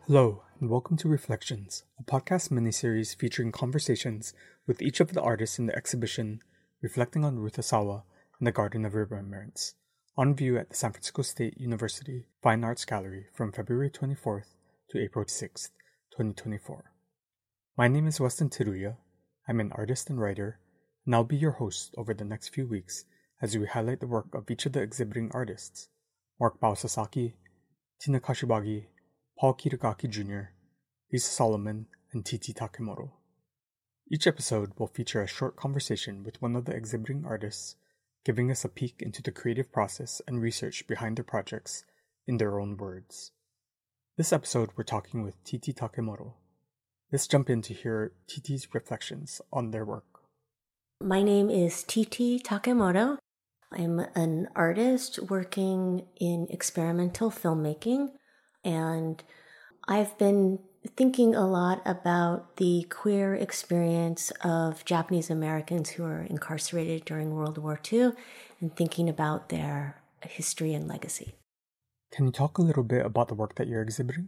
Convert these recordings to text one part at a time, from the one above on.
Hello, and welcome to Reflections, a podcast miniseries featuring conversations with each of the artists in the exhibition reflecting on Ruth Asawa and the Garden of Remembrance, on view at the San Francisco State University Fine Arts Gallery from February 24th to April 6th, 2024. My name is Weston Teruya. I'm an artist and writer, and I'll be your host over the next few weeks as we highlight the work of each of the exhibiting artists: Mark Bao Sasaki, Tina Kashibagi, Paul Kitagaki Jr., Lisa Solomon, and Titi Takemoto. Each episode will feature a short conversation with one of the exhibiting artists, giving us a peek into the creative process and research behind their projects in their own words. This episode, we're talking with Titi Takemoto. Let's jump in to hear Titi's reflections on their work. My name is Titi Takemoto. I'm an artist working in experimental filmmaking. And I've been thinking a lot about the queer experience of Japanese Americans who are incarcerated during World War II and thinking about their history and legacy. Can you talk a little bit about the work that you're exhibiting?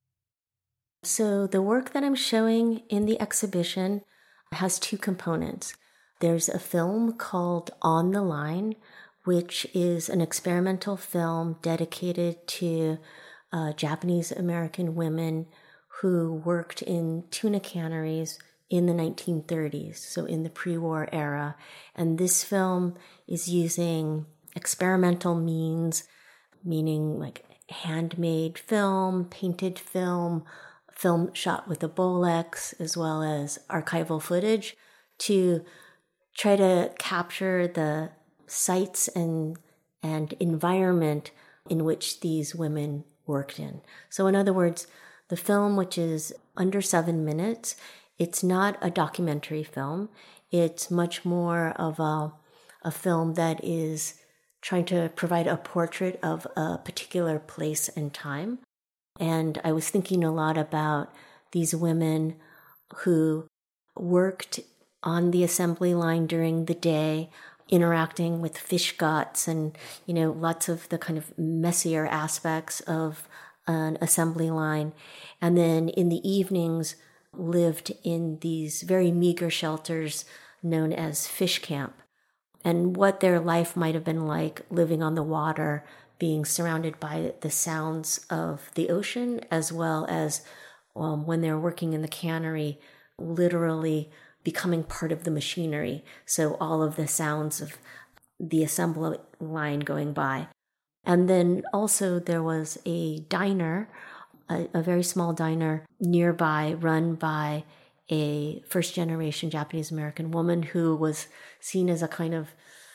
So the work that I'm showing in the exhibition has two components. There's a film called On the Line, which is an experimental film dedicated to Japanese American women who worked in tuna canneries in the 1930s, so in the pre-war era. And this film is using experimental means, meaning like handmade film, painted film, film shot with a Bolex, as well as archival footage to try to capture the sites and environment in which these women worked in. So in other words, the film, which is under 7 minutes, it's not a documentary film. It's much more of a film that is trying to provide a portrait of a particular place and time. And I was thinking a lot about these women who worked on the assembly line during the day, interacting with fish guts and, lots of the kind of messier aspects of an assembly line. And then in the evenings, lived in these very meager shelters known as fish camp. And what their life might have been like living on the water, being surrounded by the sounds of the ocean, as well as when they're working in the cannery, literally becoming part of the machinery. So all of the sounds of the assembly line going by. And then also there was a diner, a very small diner nearby, run by a first-generation Japanese American woman who was seen as a kind of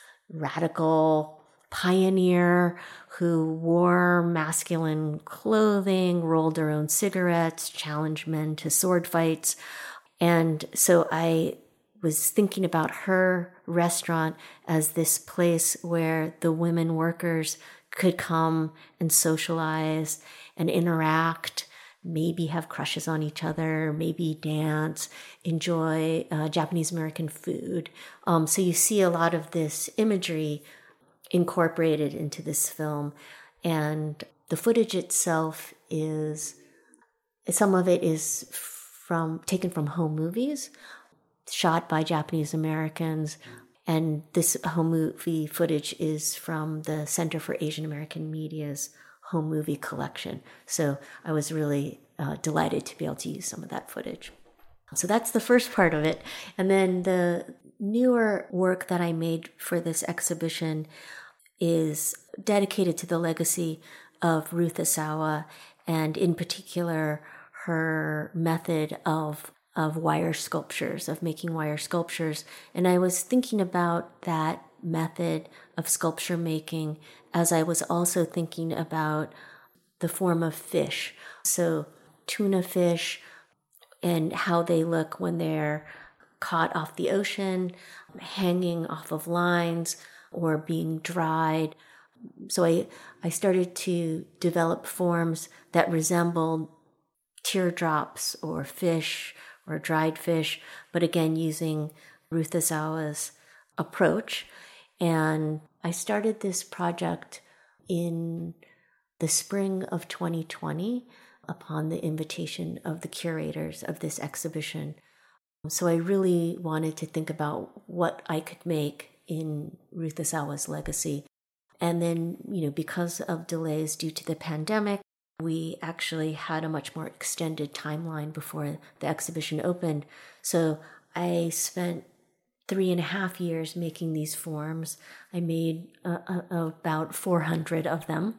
radical pioneer who wore masculine clothing, rolled her own cigarettes, challenged men to sword fights. And so I was thinking about her restaurant as this place where the women workers could come and socialize and interact, maybe have crushes on each other, maybe dance, enjoy Japanese American food. So you see a lot of this imagery incorporated into this film. And the footage itself some of it is taken from home movies, shot by Japanese Americans. And this home movie footage is from the Center for Asian American Media's home movie collection. So I was really delighted to be able to use some of that footage. So that's the first part of it. And then the newer work that I made for this exhibition is dedicated to the legacy of Ruth Asawa, and in particular, her method of wire sculptures, of making wire sculptures. And I was thinking about that method of sculpture making as I was also thinking about the form of fish. So tuna fish and how they look when they're caught off the ocean, hanging off of lines, or being dried. So I started to develop forms that resembled teardrops or fish or dried fish, but again, using Ruth Asawa's approach. And I started this project in the spring of 2020. upon the invitation of the curators of this exhibition. So I really wanted to think about what I could make in Ruth Asawa's legacy. And then, because of delays due to the pandemic, we actually had a much more extended timeline before the exhibition opened. So I spent 3.5 years making these forms. I made about 400 of them.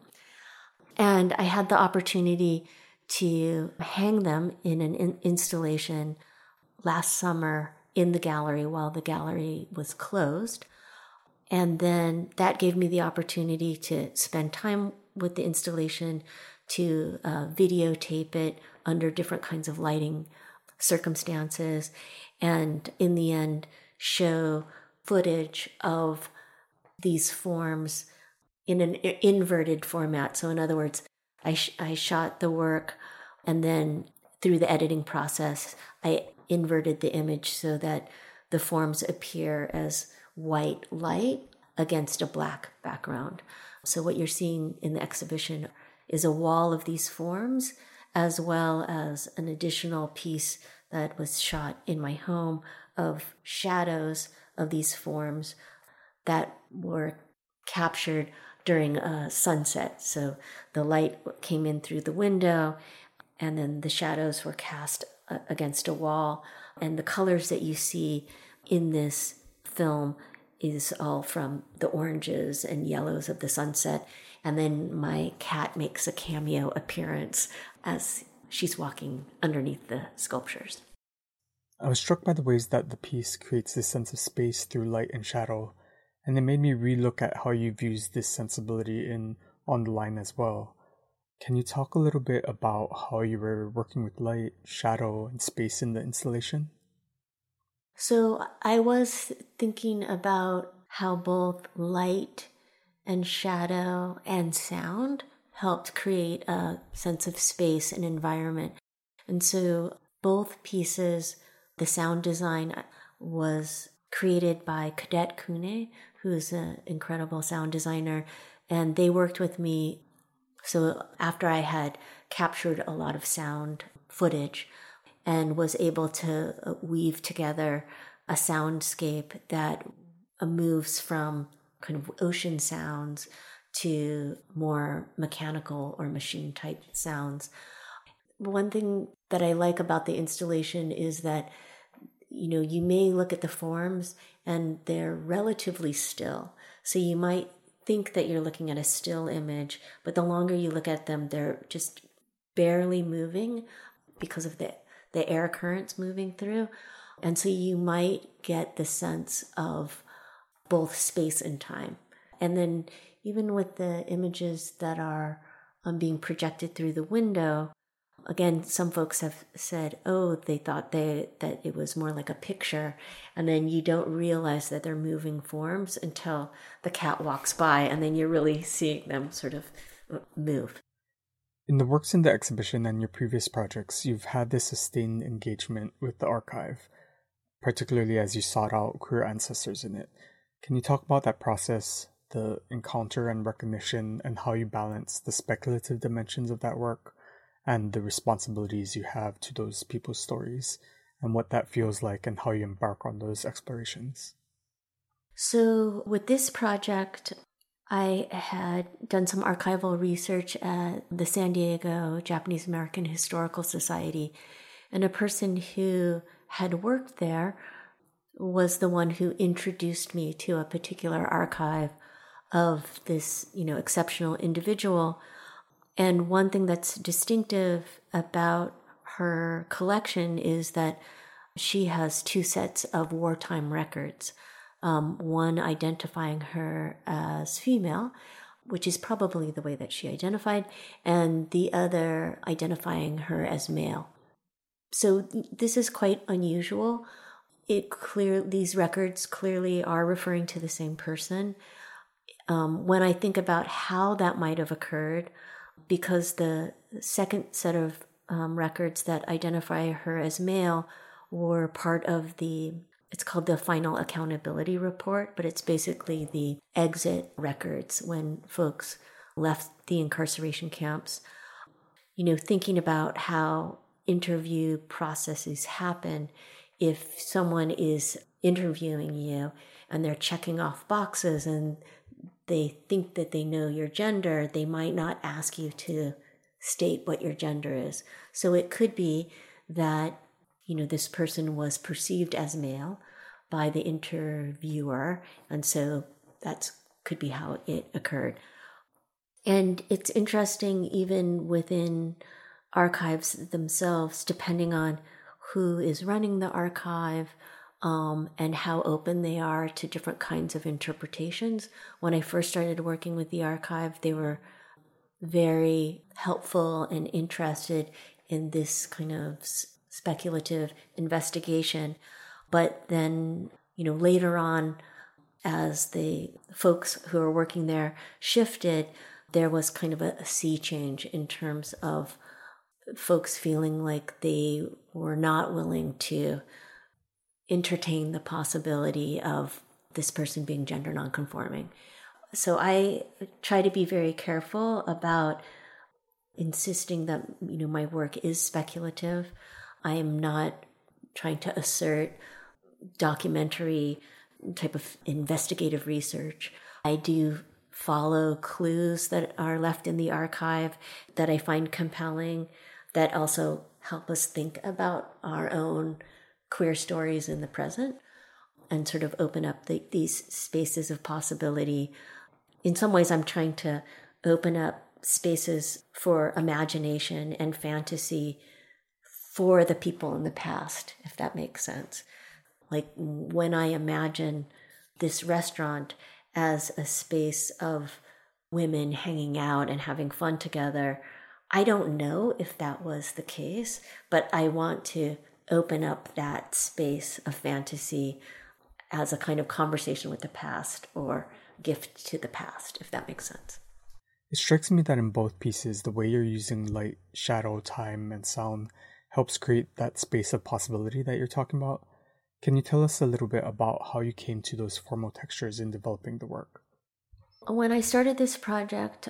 And I had the opportunity to hang them in an installation last summer in the gallery while the gallery was closed. And then that gave me the opportunity to spend time with the installation, to videotape it under different kinds of lighting circumstances, and in the end, show footage of these forms in an inverted format. So in other words, I shot the work, and then through the editing process, I inverted the image so that the forms appear as white light against a black background. So what you're seeing in the exhibition is a wall of these forms, as well as an additional piece that was shot in my home of shadows of these forms that were captured during a sunset. So the light came in through the window, and then the shadows were cast against a wall. And the colors that you see in this film is all from the oranges and yellows of the sunset. And then my cat makes a cameo appearance as she's walking underneath the sculptures. I was struck by the ways that the piece creates this sense of space through light and shadow, and it made me relook at how you've used this sensibility in On the Line as well. Can you talk a little bit about how you were working with light, shadow, and space in the installation? So I was thinking about how both light and shadow and sound helped create a sense of space and environment. And so both pieces, the sound design was created by Cadet Kune, who's an incredible sound designer, and they worked with me. So after I had captured a lot of sound footage and was able to weave together a soundscape that moves from kind of ocean sounds to more mechanical or machine type sounds. One thing that I like about the installation is that, you may look at the forms and they're relatively still. So you might think that you're looking at a still image, but the longer you look at them, they're just barely moving because of the air currents moving through. And so you might get the sense of both space and time. And then even with the images that are being projected through the window, again, some folks have said, they thought that it was more like a picture. And then you don't realize that they're moving forms until the cat walks by, and then you're really seeing them sort of move. In the works in the exhibition and your previous projects, you've had this sustained engagement with the archive, particularly as you sought out queer ancestors in it. Can you talk about that process, the encounter and recognition, and how you balance the speculative dimensions of that work and the responsibilities you have to those people's stories, and what that feels like and how you embark on those explorations? So with this project, I had done some archival research at the San Diego Japanese American Historical Society, and a person who had worked there was the one who introduced me to a particular archive of this, exceptional individual. And one thing that's distinctive about her collection is that she has 2 sets of wartime records, one identifying her as female, which is probably the way that she identified, and the other identifying her as male. So this is quite unusual. These records clearly are referring to the same person. When I think about how that might have occurred, because the second set of records that identify her as male were part of it's called the Final Accountability Report, but it's basically the exit records when folks left the incarceration camps. thinking about how interview processes happen. If someone is interviewing you and they're checking off boxes and they think that they know your gender, they might not ask you to state what your gender is. So it could be that, this person was perceived as male by the interviewer, and so that could be how it occurred. And it's interesting, even within archives themselves, depending on who is running the archive, and how open they are to different kinds of interpretations. When I first started working with the archive, they were very helpful and interested in this kind of speculative investigation. But then, later on, as the folks who are working there shifted, there was kind of a sea change in terms of folks feeling like they were not willing to entertain the possibility of this person being gender nonconforming. So I try to be very careful about insisting that, my work is speculative. I am not trying to assert documentary type of investigative research. I do follow clues that are left in the archive that I find compelling, that also help us think about our own queer stories in the present and sort of open up these spaces of possibility. In some ways, I'm trying to open up spaces for imagination and fantasy for the people in the past, if that makes sense. Like when I imagine this restaurant as a space of women hanging out and having fun together, I don't know if that was the case, but I want to open up that space of fantasy as a kind of conversation with the past or gift to the past, if that makes sense. It strikes me that in both pieces, the way you're using light, shadow, time, and sound helps create that space of possibility that you're talking about. Can you tell us a little bit about how you came to those formal textures in developing the work? When I started this project,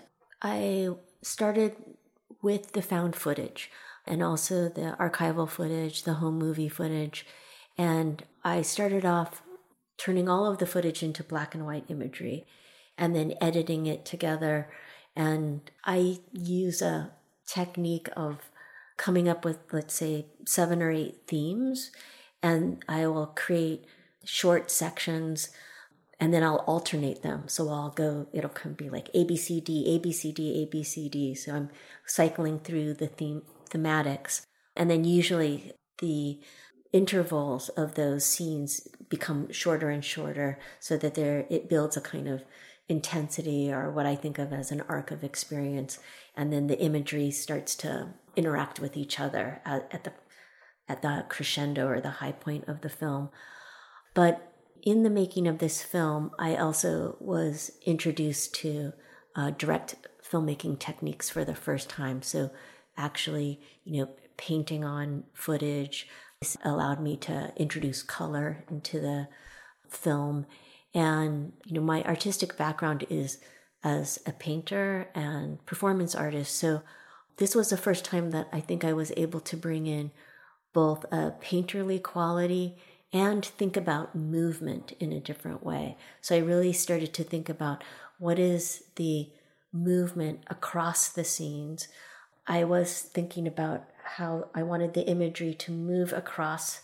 I started with the found footage and also the archival footage, the home movie footage. And I started off turning all of the footage into black and white imagery and then editing it together. And I use a technique of coming up with, let's say, 7 or 8 themes, and I will create short sections and then I'll alternate them. So it'll be like A, B, C, D, A, B, C, D, A, B, C, D. So I'm cycling through the thematics. And then usually the intervals of those scenes become shorter and shorter so that it builds a kind of intensity, or what I think of as an arc of experience. And then the imagery starts to interact with each other at the crescendo or the high point of the film. But in the making of this film, I also was introduced to direct filmmaking techniques for the first time. So actually, painting on footage. This allowed me to introduce color into the film. And, my artistic background is as a painter and performance artist. So this was the first time that I think I was able to bring in both a painterly quality and think about movement in a different way. So I really started to think about what is the movement across the scenes. I was thinking about how I wanted the imagery to move across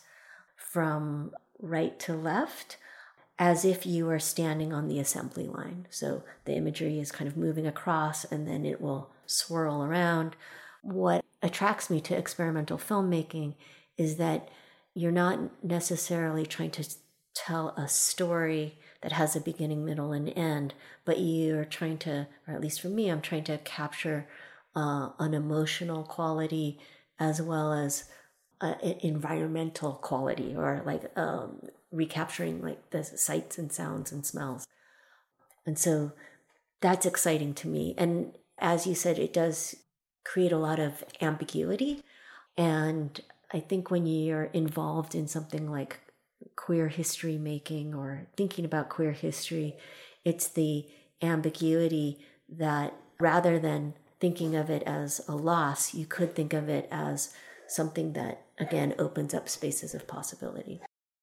from right to left as if you were standing on the assembly line. So the imagery is kind of moving across and then it will swirl around. What attracts me to experimental filmmaking is that you're not necessarily trying to tell a story that has a beginning, middle, and end, but you're trying to, or at least for me, I'm trying to capture an emotional quality as well as an environmental quality, or like recapturing like the sights and sounds and smells. And so that's exciting to me. And as you said, it does create a lot of ambiguity. And I think when you're involved in something like queer history making or thinking about queer history, it's the ambiguity that rather than thinking of it as a loss, you could think of it as something that, again, opens up spaces of possibility.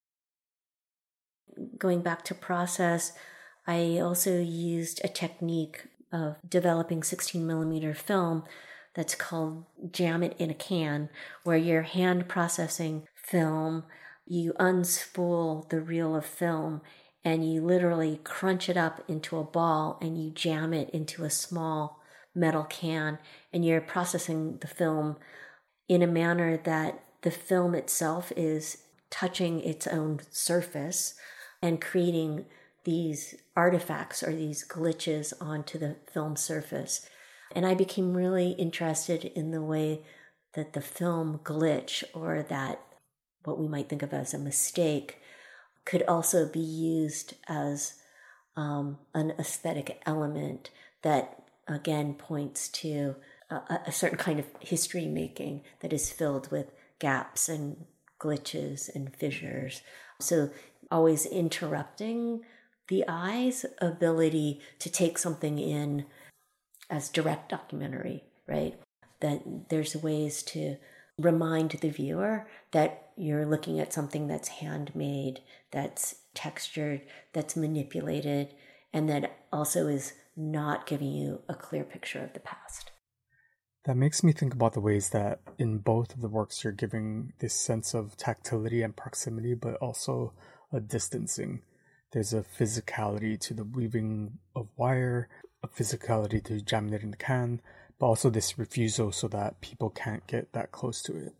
Going back to process, I also used a technique of developing 16 millimeter film that's called jam it in a can, where you're hand processing film, you unspool the reel of film, and you literally crunch it up into a ball and you jam it into a small metal can, and you're processing the film in a manner that the film itself is touching its own surface and creating these artifacts or these glitches onto the film surface. And I became really interested in the way that the film glitch, or that what we might think of as a mistake, could also be used as an aesthetic element that, again, points to a certain kind of history making that is filled with gaps and glitches and fissures. So always interrupting the eye's ability to take something in as direct documentary, right? That there's ways to remind the viewer that you're looking at something that's handmade, that's textured, that's manipulated, and that also is not giving you a clear picture of the past. That makes me think about the ways that in both of the works you're giving this sense of tactility and proximity, but also a distancing. There's a physicality to the weaving of wire, a physicality to jamming it in the can, but also this refusal so that people can't get that close to it.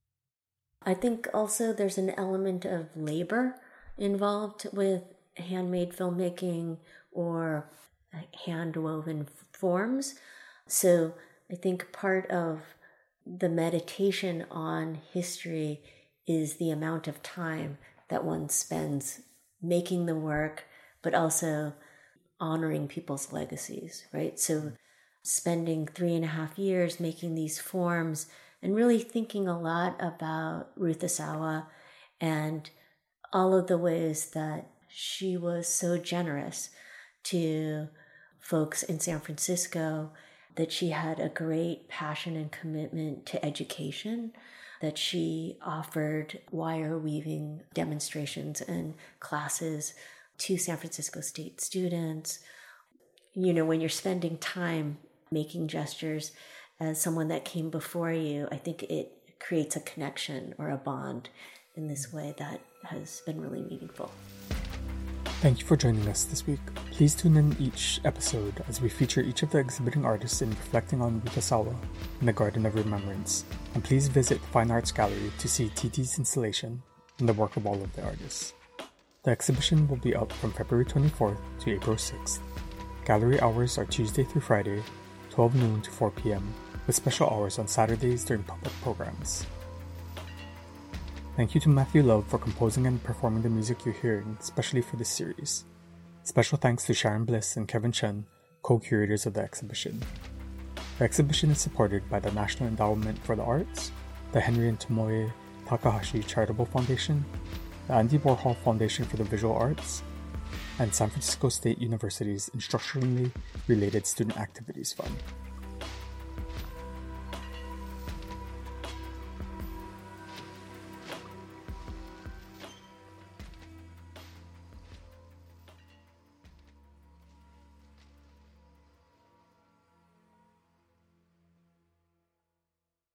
I think also there's an element of labor involved with handmade filmmaking or hand-woven forms. So I think part of the meditation on history is the amount of time that one spends making the work, but also honoring people's legacies, right? So spending 3.5 years making these forms and really thinking a lot about Ruth Asawa and all of the ways that she was so generous to folks in San Francisco, that she had a great passion and commitment to education, that she offered wire weaving demonstrations and classes to San Francisco State students. You know, when you're spending time making gestures as someone that came before you, I think it creates a connection or a bond in this way that has been really meaningful. Thank you for joining us this week. Please tune in each episode as we feature each of the exhibiting artists in reflecting on Ruth Asawa in the Garden of Remembrance. And please visit the Fine Arts Gallery to see TT's installation and the work of all of the artists. The exhibition will be up from February 24th to April 6th. Gallery hours are Tuesday through Friday, 12 noon to 4 p.m., with special hours on Saturdays during public programs. Thank you to Matthew Love for composing and performing the music you're hearing, especially for this series. Special thanks to Sharon Bliss and Kevin Chen, co-curators of the exhibition. The exhibition is supported by the National Endowment for the Arts, the Henry and Tomoe Takahashi Charitable Foundation, the Andy Warhol Foundation for the Visual Arts, and San Francisco State University's Instructionally Related Student Activities Fund.